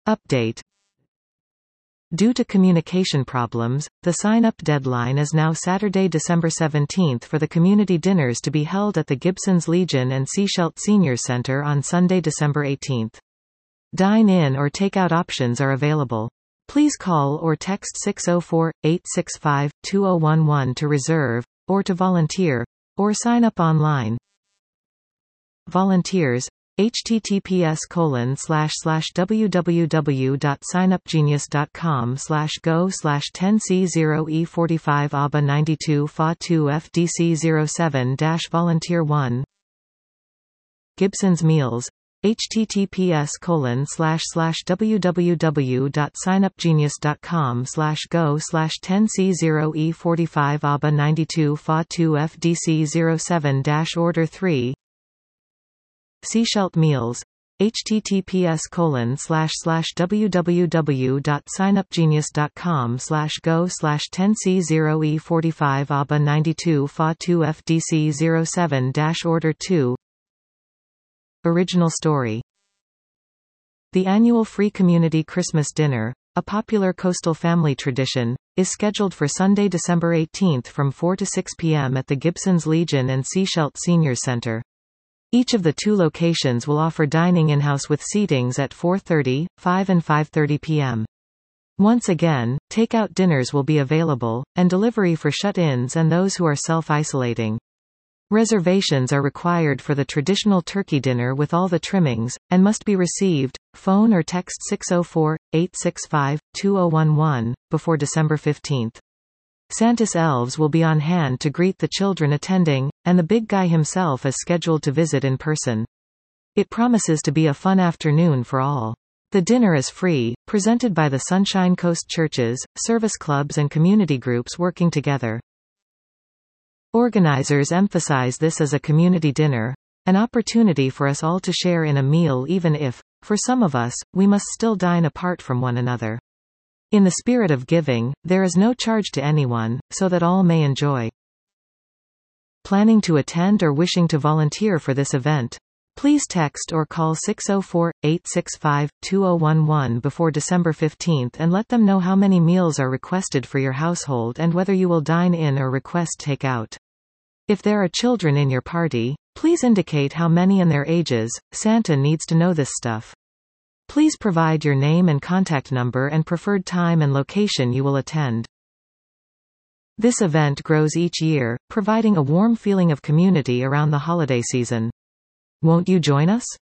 Update. Due to communication problems, the sign-up deadline is now Saturday, December 17 for the community dinners to be held at the Gibsons Legion and Sechelt Senior Center on Sunday, December 18. Dine-in or take-out options are available. Please call or text 604-865-2011 to reserve, or to volunteer, or sign up online. Volunteers. https://www.signupgenius.com/go/10c0e45 aba 92 fa2 fdc07-volunteer1. Gibsons Meals. https://www.signupgenius.com/go/10c0e45 aba 92 fa2 fdc07-order 3. Sechelt Meals. https://www.signupgenius.com/go/10c0e45 aba 92 fa2 fdc07-order 2. Original story. The annual free community Christmas dinner, a popular coastal family tradition, is scheduled for Sunday, December 18 from 4 to 6 p.m. at the Gibsons Legion and Sechelt Senior Center. Each of the two locations will offer dining in-house with seatings at 4:30, 5 and 5:30 p.m. Once again, take-out dinners will be available, and delivery for shut-ins and those who are self-isolating. Reservations are required for the traditional turkey dinner with all the trimmings, and must be received, phone or text 604-865-2011, before December 15. Santa's elves will be on hand to greet the children attending, and the big guy himself is scheduled to visit in person. It promises to be a fun afternoon for all. The dinner is free, presented by the Sunshine Coast churches, service clubs and community groups working together. Organizers emphasize this as a community dinner, an opportunity for us all to share in a meal even if, for some of us, we must still dine apart from one another. In the spirit of giving, there is no charge to anyone, so that all may enjoy. Planning to attend or wishing to volunteer for this event? Please text or call 604-865-2011 before December 15 and let them know how many meals are requested for your household and whether you will dine in or request takeout. If there are children in your party, please indicate how many and their ages. Santa needs to know this stuff. Please provide your name and contact number and preferred time and location you will attend. This event grows each year, providing a warm feeling of community around the holiday season. Won't you join us?